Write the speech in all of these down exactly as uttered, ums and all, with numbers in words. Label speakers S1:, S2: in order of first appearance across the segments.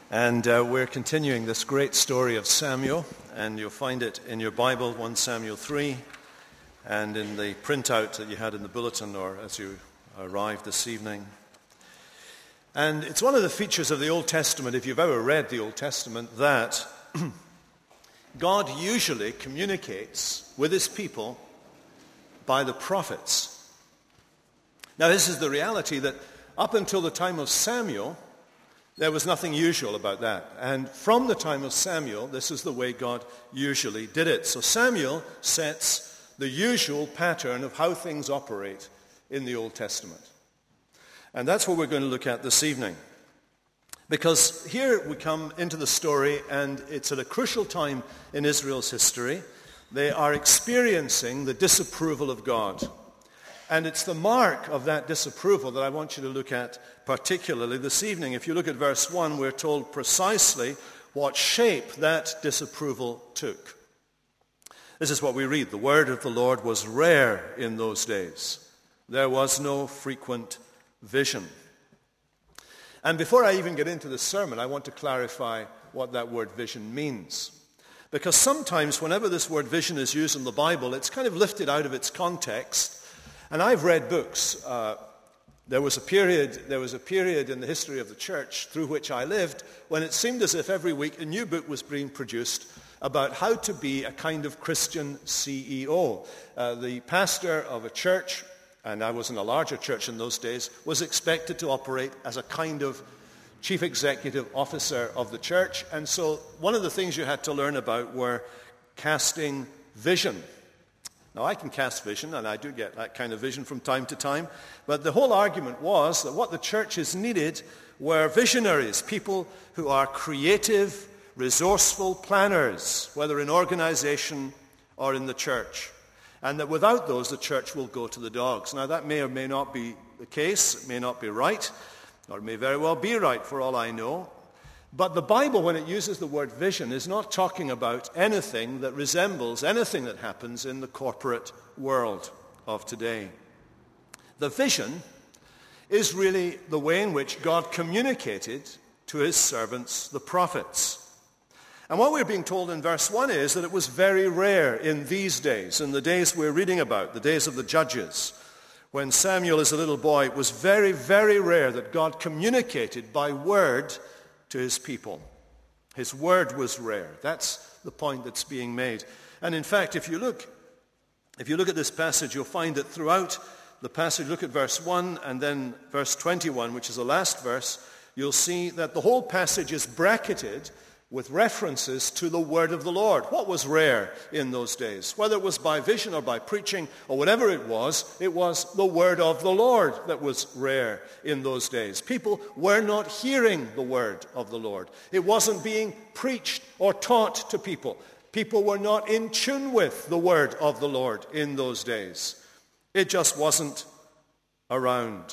S1: And uh, we're continuing this great story of Samuel, and you'll find it in your Bible, First Samuel three, and in the printout that you had in the bulletin or as you arrived this evening. And it's one of the features of the Old Testament, if you've ever read the Old Testament, that God usually communicates with his people by the prophets. Now, this is the reality that up until the time of Samuel, there was nothing usual about that. And from the time of Samuel, this is the way God usually did it. So Samuel sets the usual pattern of how things operate in the Old Testament. And that's what we're going to look at this evening. Because here we come into the story, and it's at a crucial time in Israel's history. They are experiencing the disapproval of God. And it's the mark of that disapproval that I want you to look at particularly this evening. If you look at verse one, we're told precisely what shape that disapproval took. This is what we read. The word of the Lord was rare in those days. There was no frequent vision. And before I even get into the sermon, I want to clarify what that word vision means. Because sometimes whenever this word vision is used in the Bible, it's kind of lifted out of its context. And I've read books. Uh, there was a period, there was a period in the history of the church through which I lived when it seemed as if every week a new book was being produced about how to be a kind of Christian C E O. Uh, the pastor of a church, and I was in a larger church in those days, was expected to operate as a kind of chief executive officer of the church. And so one of the things you had to learn about were casting vision. Now, I can cast vision, and I do get that kind of vision from time to time, but the whole argument was that what the churches needed were visionaries, people who are creative, resourceful planners, whether in organization or in the church, and that without those, the church will go to the dogs. Now, that may or may not be the case, it may not be right, or it may very well be right for all I know. But the Bible, when it uses the word vision, is not talking about anything that resembles anything that happens in the corporate world of today. The vision is really the way in which God communicated to his servants, the prophets. And what we're being told in verse one is that it was very rare in these days, in the days we're reading about, the days of the judges, when Samuel is a little boy, it was very, very rare that God communicated by word to his people. His word was rare. That's the point that's being made. And in fact, if you look, if you look at this passage, you'll find that throughout the passage, look at verse one and then verse twenty-one, which is the last verse, you'll see that the whole passage is bracketed with references to the word of the Lord. What was rare in those days? Whether it was by vision or by preaching or whatever it was, it was the word of the Lord that was rare in those days. People were not hearing the word of the Lord. It wasn't being preached or taught to people. People were not in tune with the word of the Lord in those days. It just wasn't around.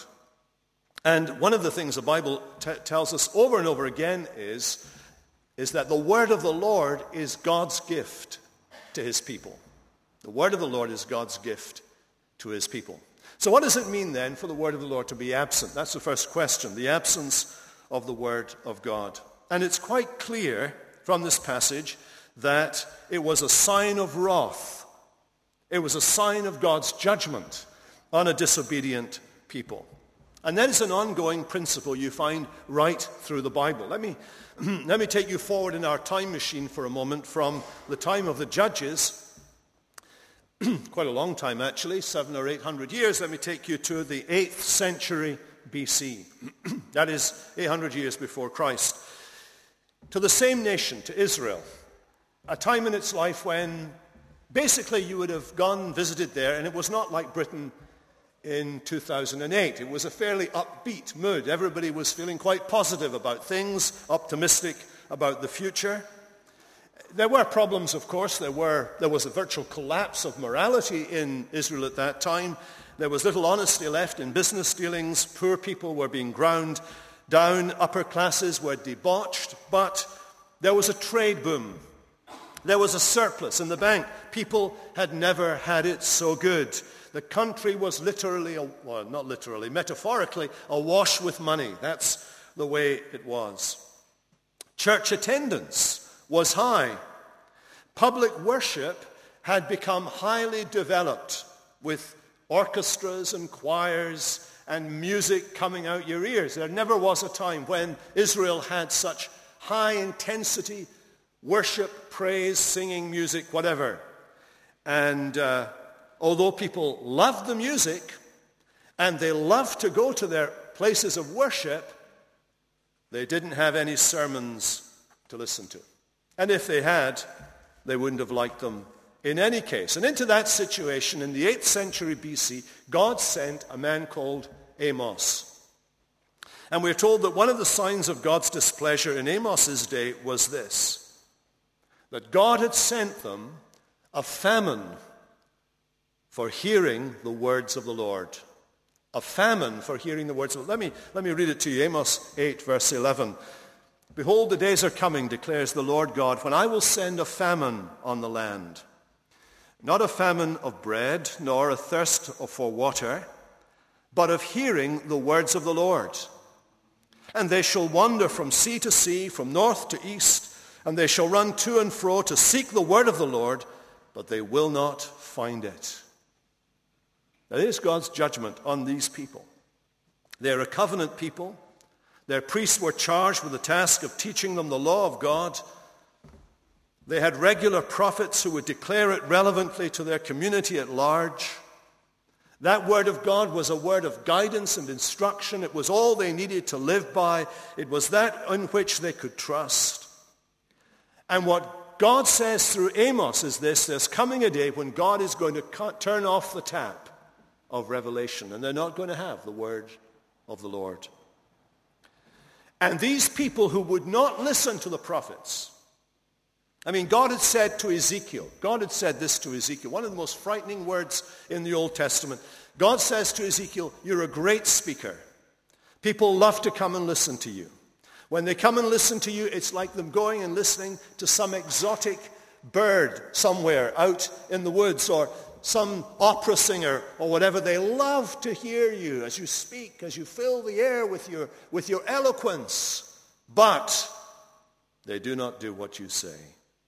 S1: And one of the things the Bible t- tells us over and over again is is that the word of the Lord is God's gift to his people. The word of the Lord is God's gift to his people. So what does it mean then for the word of the Lord to be absent? That's the first question, the absence of the word of God. And it's quite clear from this passage that it was a sign of wrath. It was a sign of God's judgment on a disobedient people. And that is an ongoing principle you find right through the Bible. Let me Let me take you forward in our time machine for a moment from the time of the judges, quite a long time actually, seven or eight hundred years. Let me take you to the eighth century B C. That is eight hundred years before Christ. To the same nation, to Israel, a time in its life when basically you would have gone, visited there, and it was not like Britain in two thousand eight. It was a fairly upbeat mood. Everybody was feeling quite positive about things, optimistic about the future. There were problems, of course. There were there was a virtual collapse of morality in Israel at that time. There was little honesty left in business dealings. Poor people were being ground down. Upper classes were debauched. But there was a trade boom. There was a surplus in the bank. People had never had it so good. The country was literally, well, not literally, metaphorically, awash with money. That's the way it was. Church attendance was high. Public worship had become highly developed with orchestras and choirs and music coming out your ears. There never was a time when Israel had such high intensity worship, praise, singing, music, whatever. And uh, although people loved the music and they loved to go to their places of worship, they didn't have any sermons to listen to. And if they had, they wouldn't have liked them in any case. And into that situation, in the eighth century B C, God sent a man called Amos. And we're told that one of the signs of God's displeasure in Amos's day was this, that God had sent them a famine for hearing the words of the Lord. A famine for hearing the words of the Lord. Let me, let me read it to you. Amos eight, verse eleven. Behold, the days are coming, declares the Lord God, when I will send a famine on the land. Not a famine of bread, nor a thirst for water, but of hearing the words of the Lord. And they shall wander from sea to sea, from north to east, and they shall run to and fro to seek the word of the Lord, but they will not find it. That is God's judgment on these people. They're a covenant people. Their priests were charged with the task of teaching them the law of God. They had regular prophets who would declare it relevantly to their community at large. That word of God was a word of guidance and instruction. It was all they needed to live by. It was that in which they could trust. And what God says through Amos is this: there's coming a day when God is going to cut, turn off the tap of revelation, and they're not going to have the word of the Lord. And these people who would not listen to the prophets, I mean, God had said to Ezekiel, God had said this to Ezekiel, one of the most frightening words in the Old Testament. God says to Ezekiel, you're a great speaker. People love to come and listen to you. When they come and listen to you, it's like them going and listening to some exotic bird somewhere out in the woods, or some opera singer or whatever. They love to hear you as you speak, as you fill the air with your, with your eloquence. But they do not do what you say.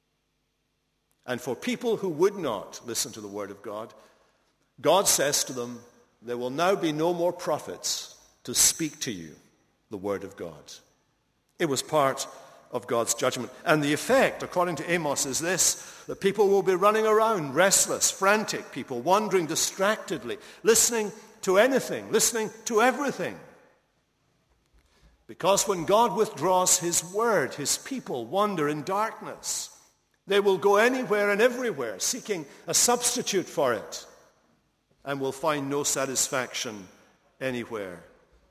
S1: And for people who would not listen to the word of God, God says to them, there will now be no more prophets to speak to you the word of God. It was part of God's judgment. And the effect, according to Amos, is this: that people will be running around, restless, frantic people, wandering distractedly, listening to anything, listening to everything. Because when God withdraws his word, his people wander in darkness. They will go anywhere and everywhere, seeking a substitute for it, and will find no satisfaction anywhere.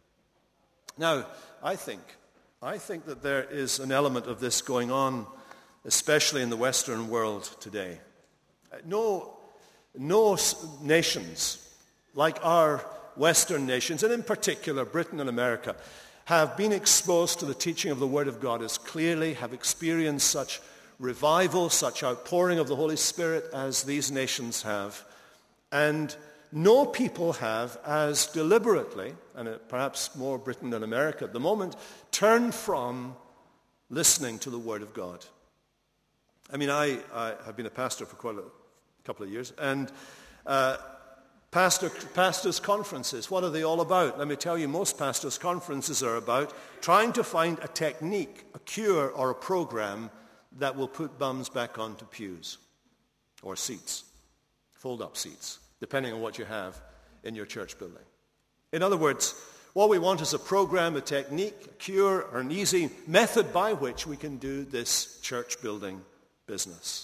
S1: Now, I think I think that there is an element of this going on, especially in the Western world today. No, no nations like our Western nations, and in particular Britain and America, have been exposed to the teaching of the Word of God as clearly, have experienced such revival, such outpouring of the Holy Spirit as these nations have. And no people have as deliberately, and perhaps more Britain than America at the moment, turned from listening to the Word of God. I mean, I, I have been a pastor for quite a couple of years, and uh, pastor, pastors' conferences, what are they all about? Let me tell you, most pastors' conferences are about trying to find a technique, a cure, or a program that will put bums back onto pews or seats, fold-up seats, depending on what you have in your church building. In other words, what we want is a program, a technique, a cure, or an easy method by which we can do this church building business.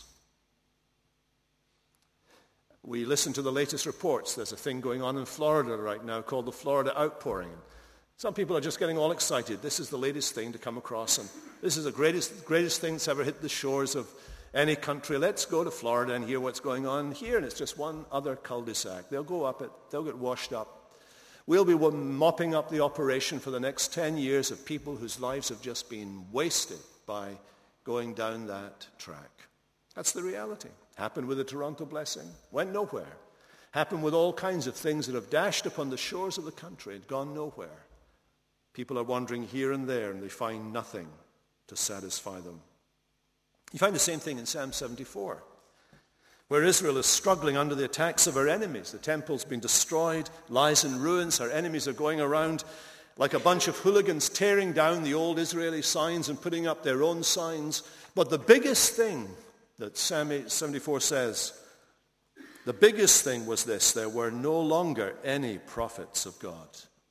S1: We listen to the latest reports. There's a thing going on in Florida right now called the Florida Outpouring. Some people are just getting all excited. This is the latest thing to come across, and this is the greatest, greatest thing that's ever hit the shores of any country. Let's go to Florida and hear what's going on here, and it's just one other cul-de-sac. They'll go up it, they'll get washed up. We'll be mopping up the operation for the next ten years of people whose lives have just been wasted by going down that track. That's the reality. Happened with the Toronto Blessing, went nowhere. Happened with all kinds of things that have dashed upon the shores of the country and gone nowhere. People are wandering here and there and they find nothing. to satisfy them. You find the same thing in Psalm seventy-four, where Israel is struggling under the attacks of her enemies. The temple's been destroyed, lies in ruins. Her enemies are going around like a bunch of hooligans, tearing down the old Israeli signs and putting up their own signs. But the biggest thing that Psalm seventy-four says, the biggest thing was this: there were no longer any prophets of God.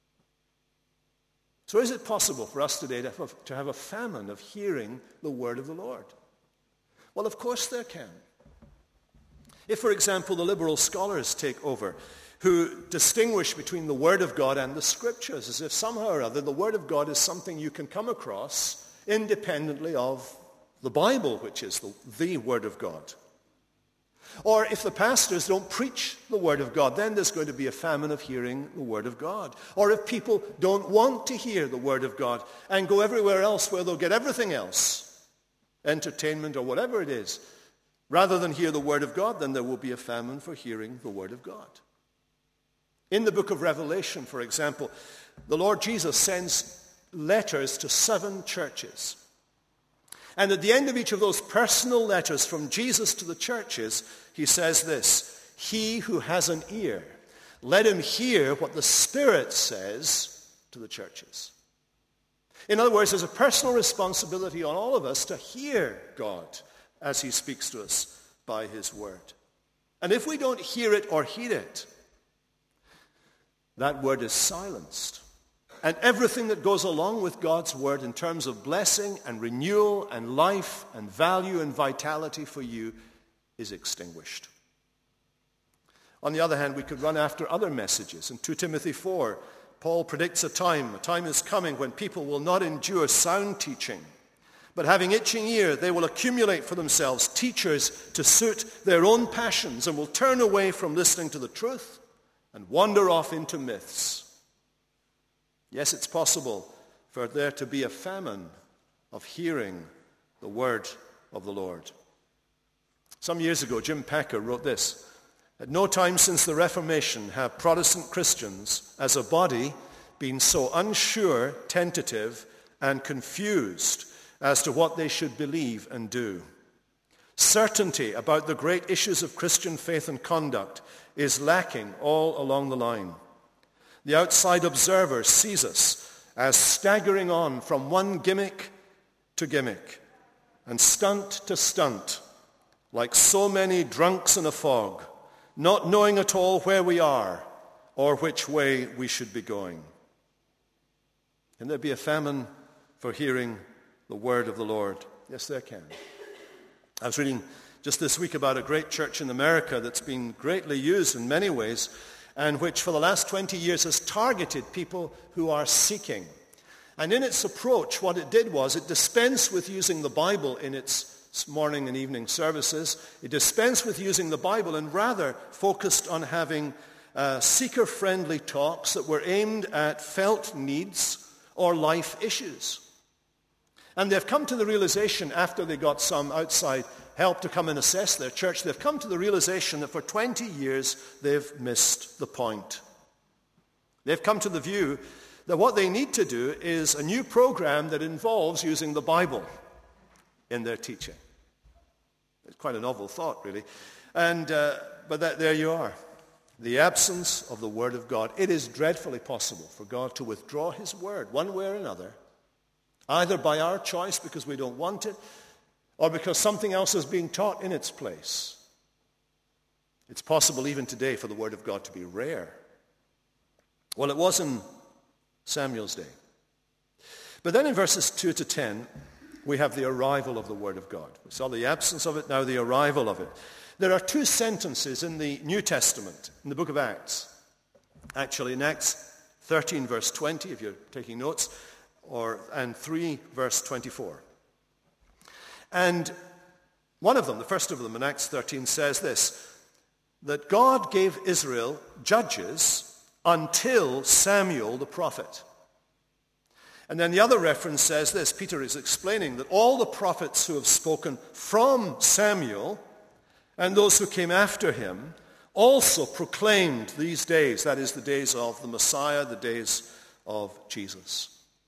S1: So is it possible for us today to have, a, to have a famine of hearing the word of the Lord? Well, of course there can. If, for example, the liberal scholars take over, who distinguish between the Word of God and the Scriptures, as if somehow or other the Word of God is something you can come across independently of the Bible, which is the, the Word of God. Or if the pastors don't preach the Word of God, then there's going to be a famine of hearing the Word of God. Or if people don't want to hear the Word of God and go everywhere else where they'll get everything else, entertainment or whatever it is, rather than hear the Word of God, then there will be a famine for hearing the Word of God. In the book of Revelation, for example, the Lord Jesus sends letters to seven churches. And at the end of each of those personal letters from Jesus to the churches, he says this: he who has an ear, let him hear what the Spirit says to the churches. In other words, there's a personal responsibility on all of us to hear God as he speaks to us by his word. And if we don't hear it or heed it, that word is silenced. And everything that goes along with God's word in terms of blessing and renewal and life and value and vitality for you is extinguished. On the other hand, we could run after other messages. In Second Timothy four, Paul predicts a time, a time is coming when people will not endure sound teaching, but having itching ear, they will accumulate for themselves teachers to suit their own passions and will turn away from listening to the truth and wander off into myths. Yes, it's possible for there to be a famine of hearing the word of the Lord. Some years ago, Jim Packer wrote this: at no time since the Reformation have Protestant Christians as a body been so unsure, tentative, and confused as to what they should believe and do. Certainty about the great issues of Christian faith and conduct is lacking all along the line. The outside observer sees us as staggering on from one gimmick to gimmick and stunt to stunt, like so many drunks in a fog, not knowing at all where we are or which way we should be going. Can there be a famine for hearing the word of the Lord? Yes, there can. I was reading just this week about a great church in America that's been greatly used in many ways, and which for the last twenty years has targeted people who are seeking. And in its approach, what it did was it dispensed with using the Bible in its morning and evening services. It dispensed with using the Bible and rather focused on having uh, seeker-friendly talks that were aimed at felt needs or life issues. And they've come to the realization, after they got some outside help to come and assess their church, they've come to the realization that for twenty years they've missed the point. They've come to the view that what they need to do is a new program that involves using the Bible in their teaching. It's quite a novel thought, really. And uh, but that, there you are. The absence of the Word of God. It is dreadfully possible for God to withdraw his word one way or another, either by our choice because we don't want it, or because something else is being taught in its place. It's possible even today for the Word of God to be rare. Well, it was in Samuel's day. But then in verses two to ten, we have the arrival of the Word of God. We saw the absence of it, now the arrival of it. There are two sentences in the New Testament, in the book of Acts. Actually, in Acts thirteen, verse twenty, if you're taking notes, or and three, verse twenty-four. And one of them, the first of them in Acts thirteen, says this, that God gave Israel judges until Samuel the prophet. And then the other reference says this, Peter is explaining that all the prophets who have spoken from Samuel and those who came after him also proclaimed these days, that is the days of the Messiah, the days of Jesus.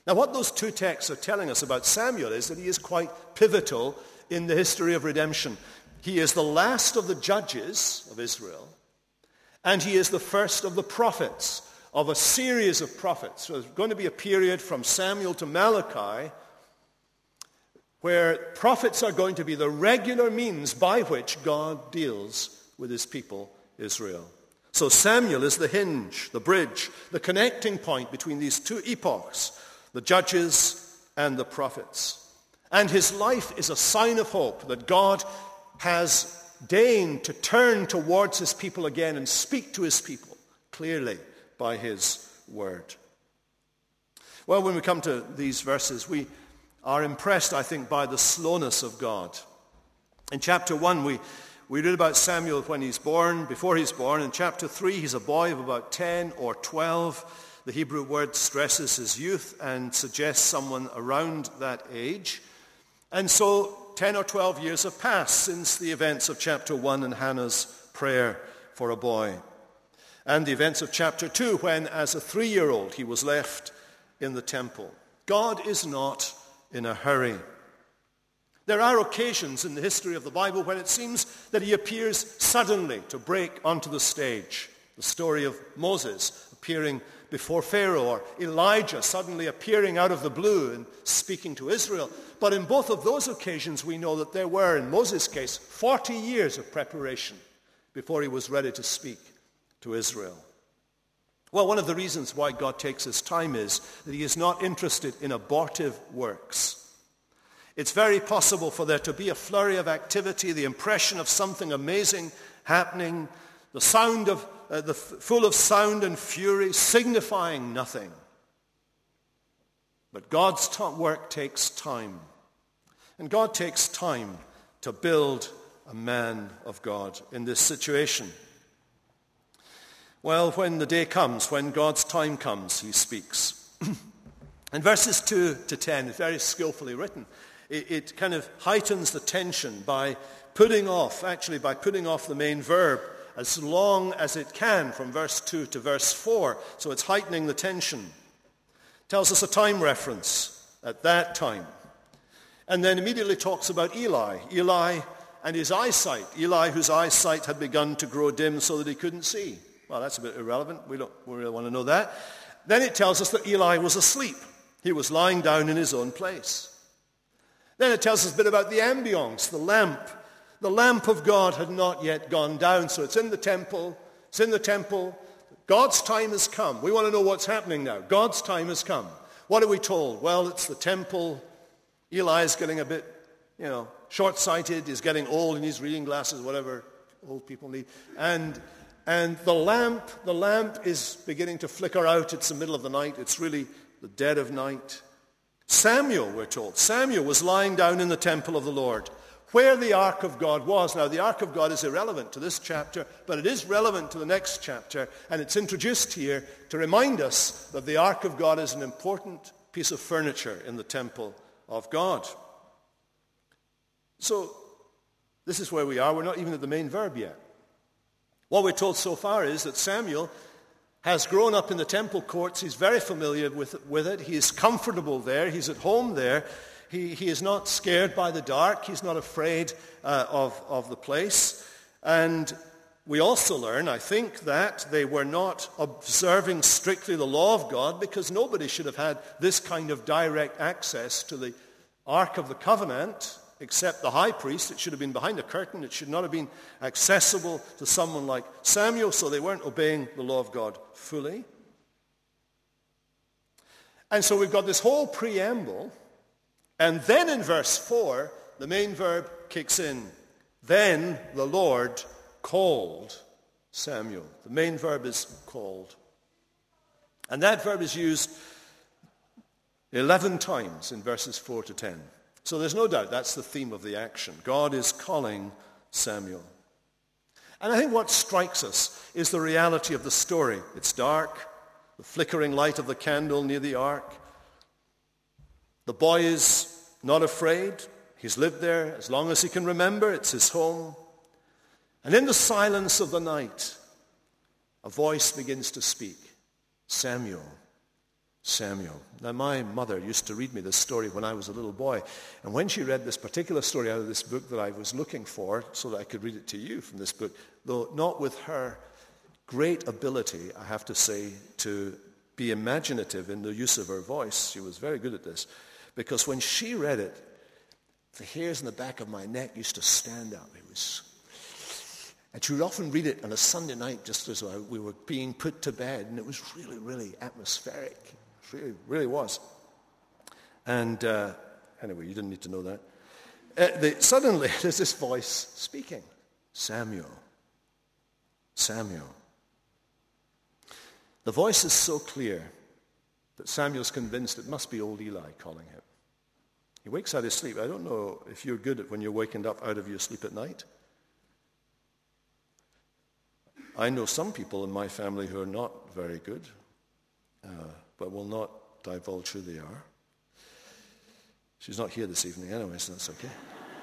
S1: Now, what those two texts are telling us about Samuel is that he is quite pivotal in the history of redemption. He is the last of the judges of Israel, and he is the first of the prophets, of a series of prophets. So there's going to be a period from Samuel to Malachi where prophets are going to be the regular means by which God deals with his people, Israel. So Samuel is the hinge, the bridge, the connecting point between these two epochs, the judges and the prophets. And his life is a sign of hope that God has deigned to turn towards his people again and speak to his people clearly by his word. Well, when we come to these verses, we are impressed, I think, by the slowness of God. In chapter one, we, we read about Samuel when he's born, before he's born. In chapter three, he's a boy of about ten or twelve. The Hebrew word stresses his youth and suggests someone around that age. And so ten or twelve years have passed since the events of chapter one and Hannah's prayer for a boy. And the events of chapter two, when as a three-year-old he was left in the temple. God is not in a hurry. There are occasions in the history of the Bible when it seems that he appears suddenly to break onto the stage. The story of Moses appearing before Pharaoh, or Elijah suddenly appearing out of the blue and speaking to Israel. But in both of those occasions, we know that there were, in Moses' case, forty years of preparation before he was ready to speak to Israel. Well, one of the reasons why God takes his time is that he is not interested in abortive works. It's very possible for there to be a flurry of activity, the impression of something amazing happening, the sound of uh, the full of sound and fury, signifying nothing. But God's t- work takes time, and God takes time to build a man of God in this situation. Well, when the day comes, when God's time comes, he speaks. And verses two to ten is very skillfully written. It, it kind of heightens the tension by putting off, actually by putting off the main verb as long as it can from verse two to verse four. So it's heightening the tension. Tells us a time reference at that time. And then immediately talks about Eli. Eli and his eyesight. Eli, whose eyesight had begun to grow dim so that he couldn't see. Well, that's a bit irrelevant. We don't we really want to know that. Then it tells us that Eli was asleep. He was lying down in his own place. Then it tells us a bit about the ambience, the lamp. The lamp of God had not yet gone down, so it's in the temple. It's in the temple. God's time has come. We want to know what's happening now. God's time has come. What are we told? Well, it's the temple. Eli is getting a bit, you know, short-sighted. He's getting old and he's reading glasses, whatever old people need. And and the lamp, the lamp is beginning to flicker out. It's the middle of the night. It's really the dead of night. Samuel, we're told. Samuel was lying down in the temple of the Lord, where the ark of God was. Now, the ark of God is irrelevant to this chapter, but it is relevant to the next chapter, and it's introduced here to remind us that the ark of God is an important piece of furniture in the temple of God. So, this is where we are. We're not even at the main verb yet. What we're told so far is that Samuel has grown up in the temple courts. He's very familiar with, with it. He is comfortable there. He's at home there. He, he is not scared by the dark. He's not afraid uh, of, of the place. And we also learn, I think, that they were not observing strictly the law of God, because nobody should have had this kind of direct access to the Ark of the Covenant except the high priest. It should have been behind a curtain. It should not have been accessible to someone like Samuel, so they weren't obeying the law of God fully. And so we've got this whole preamble. And then in verse four, the main verb kicks in. Then the Lord called Samuel. The main verb is called. And that verb is used eleven times in verses four to ten. So there's no doubt that's the theme of the action. God is calling Samuel. And I think what strikes us is the reality of the story. It's dark, the flickering light of the candle near the ark. The boy is not afraid. He's lived there as long as he can remember. It's his home. And in the silence of the night, a voice begins to speak. Samuel, Samuel. Now, my mother used to read me this story when I was a little boy. And when she read this particular story out of this book that I was looking for so that I could read it to you from this book, though not with her great ability, I have to say, to be imaginative in the use of her voice. She was very good at this. Because when she read it, the hairs in the back of my neck used to stand up. It was, and she would often read it on a Sunday night just as we were being put to bed, and it was really, really atmospheric. It really, really was. And uh, anyway, you didn't need to know that. Uh, the, suddenly, there's this voice speaking. Samuel. Samuel. The voice is so clear that Samuel's convinced it must be old Eli calling him. He wakes out of sleep. I don't know if you're good at when you're waking up out of your sleep at night. I know some people in my family who are not very good, uh, but will not divulge who they are. She's not here this evening anyway, so that's okay.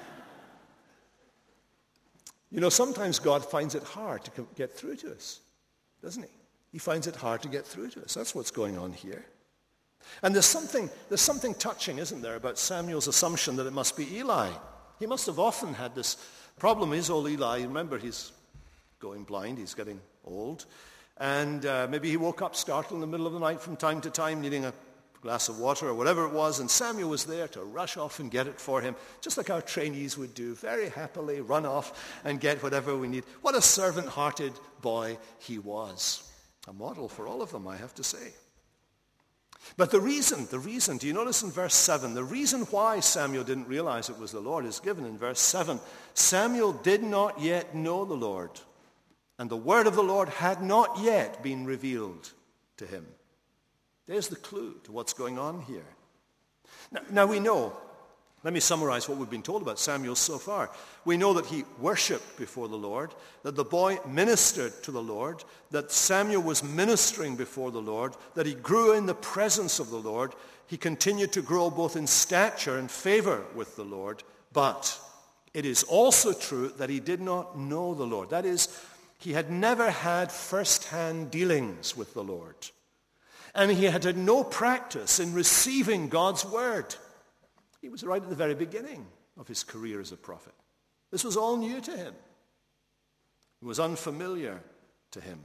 S1: You know, sometimes God finds it hard to get through to us, doesn't he? He finds it hard to get through to us. That's what's going on here. And there's something, there's something touching, isn't there, about Samuel's assumption that it must be Eli. He must have often had this problem. Is old Eli, remember, he's going blind, he's getting old. And uh, maybe he woke up startled in the middle of the night from time to time, needing a glass of water or whatever it was, and Samuel was there to rush off and get it for him, just like our trainees would do, very happily run off and get whatever we need. What a servant-hearted boy he was. A model for all of them, I have to say. But the reason, the reason, do you notice in verse seven, the reason why Samuel didn't realize it was the Lord is given in verse seven. Samuel did not yet know the Lord, and the word of the Lord had not yet been revealed to him. There's the clue to what's going on here. Now, now we know, let me summarize what we've been told about Samuel so far. We know that he worshipped before the Lord, that the boy ministered to the Lord, that Samuel was ministering before the Lord, that he grew in the presence of the Lord. He continued to grow both in stature and favor with the Lord. But it is also true that he did not know the Lord. That is, he had never had first-hand dealings with the Lord. And he had had no practice in receiving God's word. He was right at the very beginning of his career as a prophet. This was all new to him. It was unfamiliar to him.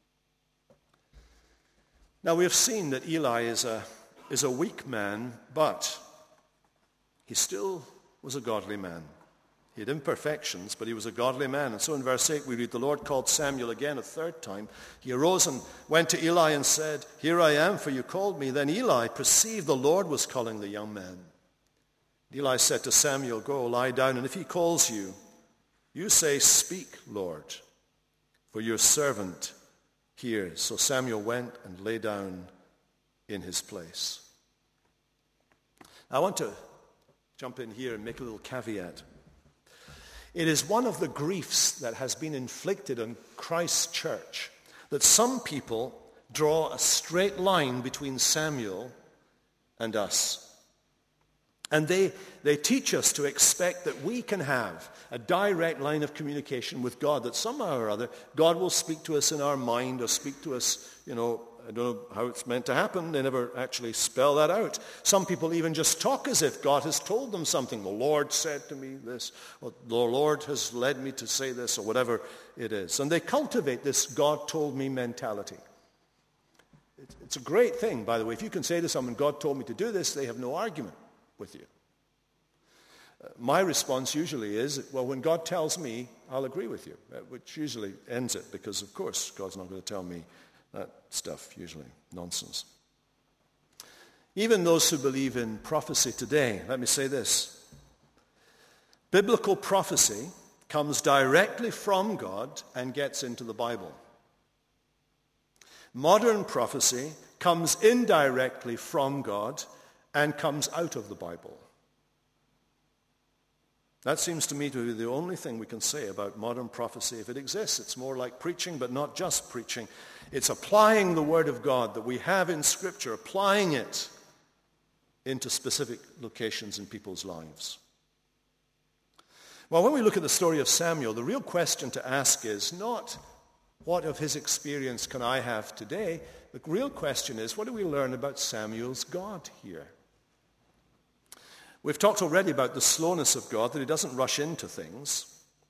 S1: Now we have seen that Eli is a, is a weak man, but he still was a godly man. He had imperfections, but he was a godly man. And so in verse eight we read, the Lord called Samuel again a third time. He arose and went to Eli and said, here I am, for you called me. Then Eli perceived the Lord was calling the young man. Eli said to Samuel, go, lie down, and if he calls you, you say, speak, Lord, for your servant hears. So Samuel went and lay down in his place. I want to jump in here and make a little caveat. It is one of the griefs that has been inflicted on Christ's church that some people draw a straight line between Samuel and us. And they, they teach us to expect that we can have a direct line of communication with God, that somehow or other God will speak to us in our mind or speak to us, you know, I don't know how it's meant to happen. They never actually spell that out. Some people even just talk as if God has told them something. The Lord said to me this, or the Lord has led me to say this, or whatever it is. And they cultivate this God told me mentality. It's a great thing, by the way. If you can say to someone, God told me to do this, they have no argument with you. Uh, my response usually is, well, when God tells me, I'll agree with you, uh, which usually ends it, because of course God's not going to tell me that stuff, usually nonsense. Even those who believe in prophecy today, let me say this. Biblical prophecy comes directly from God and gets into the Bible. Modern prophecy comes indirectly from God and comes out of the Bible. That seems to me to be the only thing we can say about modern prophecy. If it exists, it's more like preaching, but not just preaching. It's applying the Word of God that we have in Scripture, applying it into specific locations in people's lives. Well, when we look at the story of Samuel, the real question to ask is not, what of his experience can I have today? The real question is, what do we learn about Samuel's God here? We've talked already about the slowness of God, that he doesn't rush into things.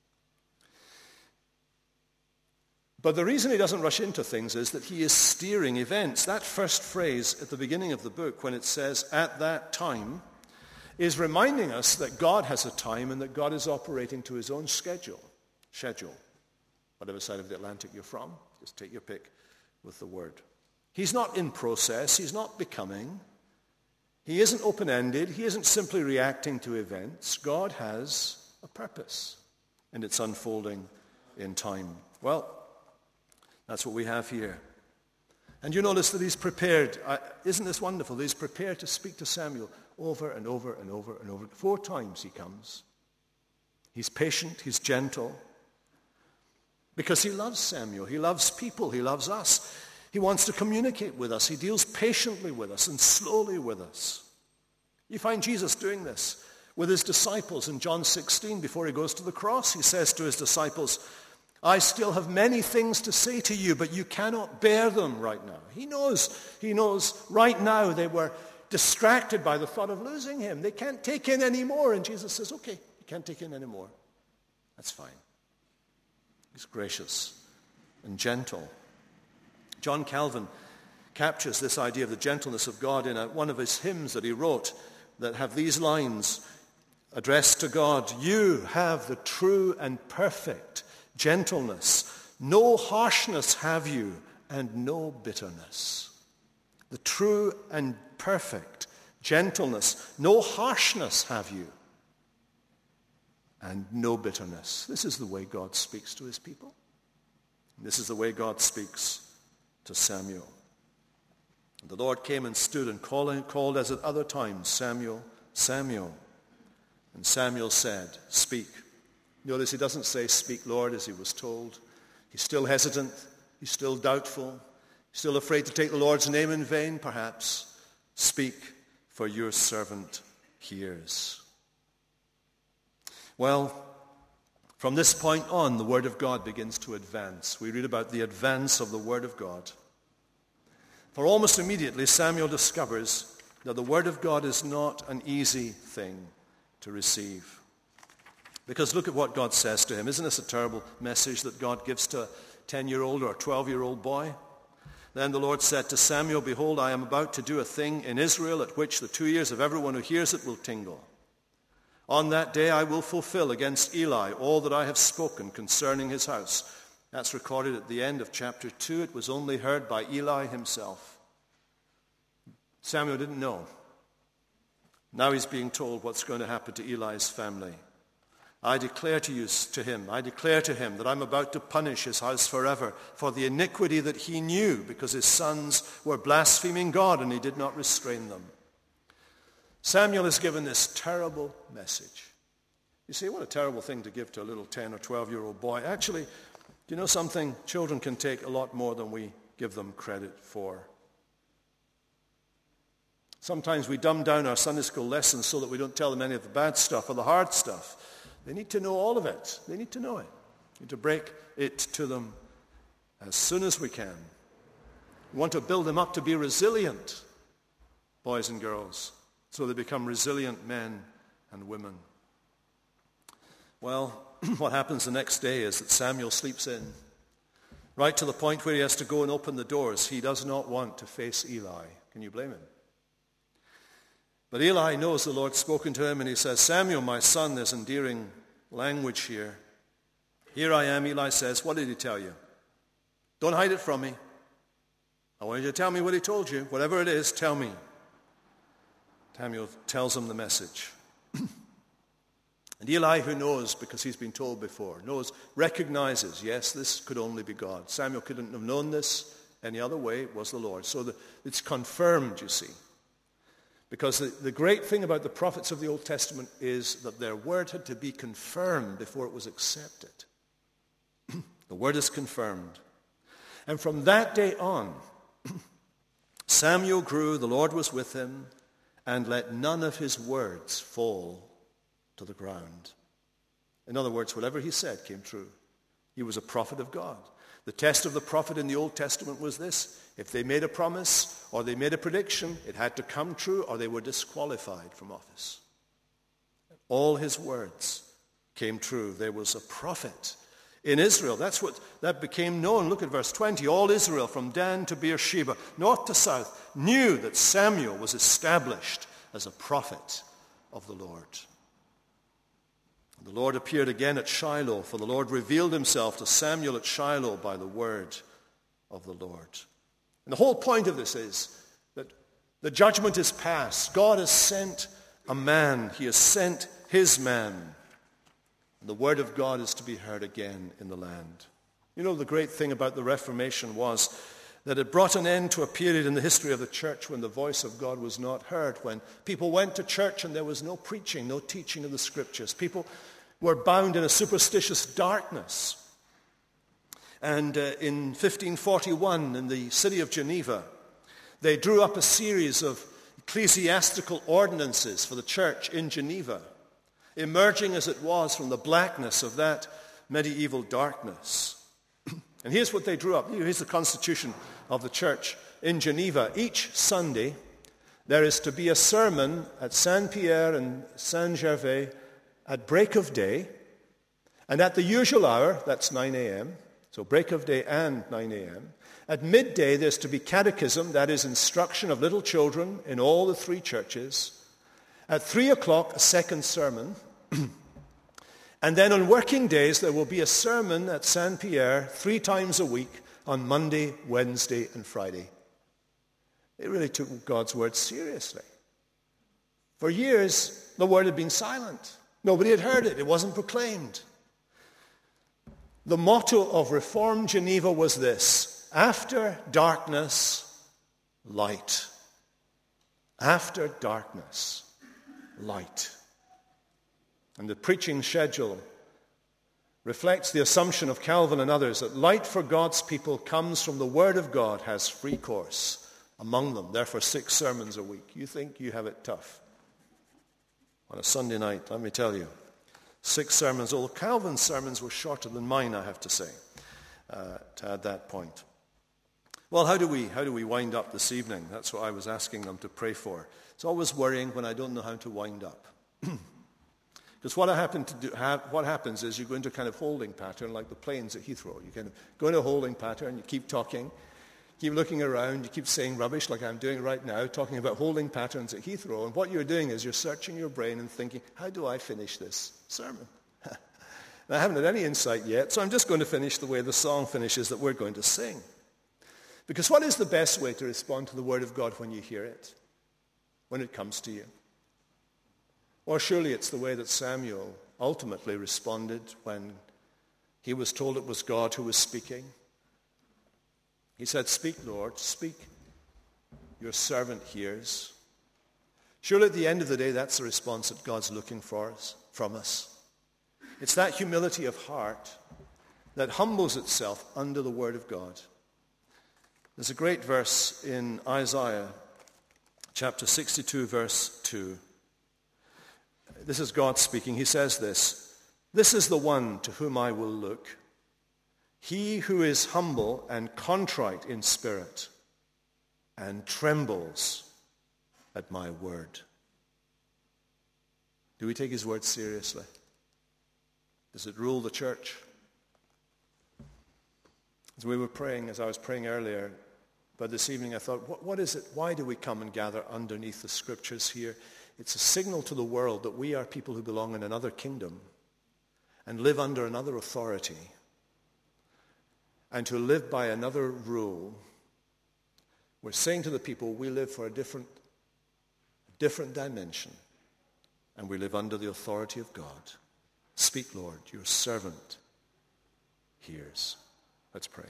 S1: But the reason he doesn't rush into things is that he is steering events. That first phrase at the beginning of the book, when it says, at that time, is reminding us that God has a time and that God is operating to his own schedule. Schedule. Whatever side of the Atlantic you're from, just take your pick with the word. He's not in process. He's not becoming. He isn't open-ended. He isn't simply reacting to events. God has a purpose, and it's unfolding in time. Well, that's what we have here. And you notice that he's prepared. Uh, isn't this wonderful? He's prepared to speak to Samuel over and over and over and over. Four times he comes. He's patient. He's gentle. Because he loves Samuel. He loves people. He loves us. He wants to communicate with us. He deals patiently with us and slowly with us. You find Jesus doing this with his disciples in John sixteen. Before he goes to the cross, he says to his disciples, I still have many things to say to you, but you cannot bear them right now. He knows, he knows right now they were distracted by the thought of losing him. They can't take in any more. And Jesus says, okay, you can't take in any more. That's fine. He's gracious and gentle. John Calvin captures this idea of the gentleness of God in a, one of his hymns that he wrote that have these lines addressed to God. You have the true and perfect gentleness. No harshness have you, and no bitterness. The true and perfect gentleness. No harshness have you, and no bitterness. This is the way God speaks to his people. This is the way God speaks to Samuel. And the Lord came and stood and called, called as at other times, Samuel, Samuel. And Samuel said, speak. Notice he doesn't say, speak, Lord, as he was told. He's still hesitant. He's still doubtful. He's still afraid to take the Lord's name in vain, perhaps. Speak, for your servant hears. Well, from this point on, the Word of God begins to advance. We read about the advance of the Word of God. For almost immediately, Samuel discovers that the Word of God is not an easy thing to receive. Because look at what God says to him. Isn't this a terrible message that God gives to a ten-year-old or a twelve-year-old boy? Then the Lord said to Samuel, behold, I am about to do a thing in Israel at which the two ears of everyone who hears it will tingle. On that day I will fulfill against Eli all that I have spoken concerning his house. That's recorded at the end of chapter two. It was only heard by Eli himself. Samuel didn't know. Now he's being told what's going to happen to Eli's family. I declare to you, to him, I declare to him that I'm about to punish his house forever for the iniquity that he knew, because his sons were blaspheming God and he did not restrain them. Samuel is given this terrible message. You say, what a terrible thing to give to a little ten or twelve-year-old boy. Actually, do you know something? Children can take a lot more than we give them credit for. Sometimes we dumb down our Sunday school lessons so that we don't tell them any of the bad stuff or the hard stuff. They need to know all of it. They need to know it. We need to break it to them as soon as we can. We want to build them up to be resilient, boys and girls, so they become resilient men and women. Well, what happens the next day is that Samuel sleeps in, right to the point where he has to go and open the doors. He does not want to face Eli. Can you blame him? But Eli knows the Lord's spoken to him, and he says, Samuel, my son, there's endearing language here. Here I am, Eli says. What did he tell you? Don't hide it from me. I want you to tell me what he told you. Whatever it is, tell me. Samuel tells him the message. And Eli, who knows, because he's been told before, knows, recognizes, yes, this could only be God. Samuel couldn't have known this any other way. It was the Lord. So the, it's confirmed, you see. Because the, the great thing about the prophets of the Old Testament is that their word had to be confirmed before it was accepted. The word is confirmed. And from that day on, Samuel grew, the Lord was with him, and let none of his words fall to the ground. In other words, whatever he said came true. He was a prophet of God. The test of the prophet in the Old Testament was this: if they made a promise or they made a prediction, it had to come true or they were disqualified from office. All his words came true. There was a prophet in Israel. That's what that became known. Look at verse twenty. All Israel from Dan to Beersheba, north to south, knew that Samuel was established as a prophet of the Lord. The Lord appeared again at Shiloh, for the Lord revealed himself to Samuel at Shiloh by the word of the Lord. And the whole point of this is that the judgment is past. God has sent a man. He has sent his man. And the word of God is to be heard again in the land. You know, the great thing about the Reformation was that it brought an end to a period in the history of the church when the voice of God was not heard, when people went to church and there was no preaching, no teaching of the scriptures. People were bound in a superstitious darkness. And uh, in fifteen forty-one, in the city of Geneva, they drew up a series of ecclesiastical ordinances for the church in Geneva, emerging as it was from the blackness of that medieval darkness. And here's what they drew up. Here's the constitution of the church in Geneva. Each Sunday, there is to be a sermon at Saint-Pierre and Saint-Gervais at break of day, and at the usual hour, that's nine a.m., so break of day and nine a.m. At midday, there's to be catechism, that is instruction of little children in all the three churches. At three o'clock, a second sermon. And then on working days, there will be a sermon at Saint-Pierre three times a week on Monday, Wednesday, and Friday. They really took God's word seriously. For years, the word had been silent. Nobody had heard it. It wasn't proclaimed. The motto of Reformed Geneva was this: after darkness, light. After darkness, light. And the preaching schedule reflects the assumption of Calvin and others that light for God's people comes from the Word of God, has free course among them. Therefore, six sermons a week. You think you have it tough on a Sunday night, let me tell you. Six sermons. All Calvin's sermons were shorter than mine, I have to say, uh, to add that point. Well, how do we how do we wind up this evening? That's what I was asking them to pray for. It's always worrying when I don't know how to wind up. Because what I happen to do, ha- what happens is you go into a kind of holding pattern like the planes at Heathrow. You kind of go into a holding pattern, you keep talking, keep looking around, you keep saying rubbish like I'm doing right now, talking about holding patterns at Heathrow. And what you're doing is you're searching your brain and thinking, how do I finish this sermon? And I haven't had any insight yet, so I'm just going to finish the way the song finishes that we're going to sing. Because what is the best way to respond to the Word of God when you hear it, when it comes to you? Or surely it's the way that Samuel ultimately responded when he was told it was God who was speaking. He said, "Speak, Lord, speak. Your servant hears." Surely at the end of the day, that's the response that God's looking for us, from us. It's that humility of heart that humbles itself under the Word of God. There's a great verse in Isaiah chapter sixty-two, verse two. This is God speaking. He says this: "This is the one to whom I will look, he who is humble and contrite in spirit and trembles at my word." Do we take his word seriously? Does it rule the church? As we were praying, as I was praying earlier, but this evening I thought, what, what is it? Why do we come and gather underneath the scriptures here? It's a signal to the world that we are people who belong in another kingdom and live under another authority and to live by another rule. We're saying to the people, we live for a different, different dimension, and we live under the authority of God. Speak, Lord, your servant hears. Let's pray.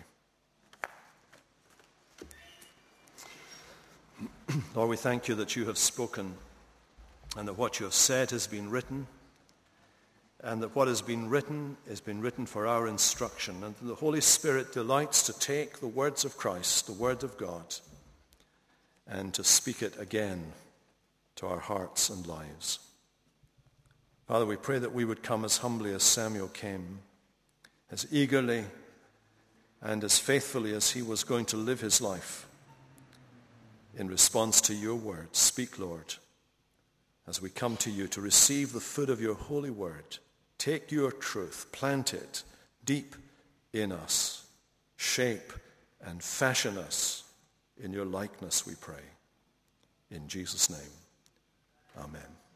S1: Lord, we thank you that you have spoken and that what you have said has been written, and that what has been written has been written for our instruction, and the Holy Spirit delights to take the words of Christ, the word of God, and to speak it again to our hearts and lives. Father, we pray that we would come as humbly as Samuel came, as eagerly and as faithfully as he was going to live his life in response to your word. Speak, Lord, as we come to you to receive the food of your holy word. Take your truth, plant it deep in us, shape and fashion us in your likeness, we pray. In Jesus' name, amen.